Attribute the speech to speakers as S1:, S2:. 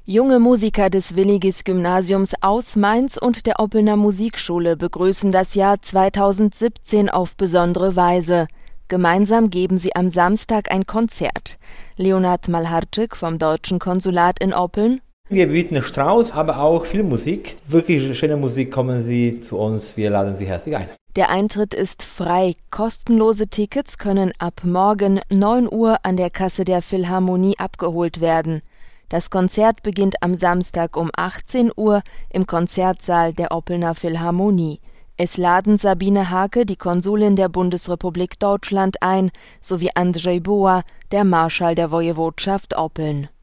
S1: Junge Musiker des Willigis-Gymnasiums aus Mainz und der Oppelner Musikschule begrüßen das Jahr 2017 auf besondere Weise. Gemeinsam geben sie am Samstag ein Konzert. Leonard Malharczyk vom Deutschen Konsulat in Oppeln:
S2: Wir bieten Strauß, aber auch viel Musik. Wirklich schöne Musik, kommen Sie zu uns, wir laden Sie herzlich ein.
S1: Der Eintritt ist frei. Kostenlose Tickets können ab morgen 9 Uhr an der Kasse der Philharmonie abgeholt werden. Das Konzert beginnt am Samstag um 18 Uhr im Konzertsaal der Oppelner Philharmonie. Es laden Sabine Hake, die Konsulin der Bundesrepublik Deutschland, ein, sowie Andrzej Buła, der Marschall der Wojewodschaft Oppeln.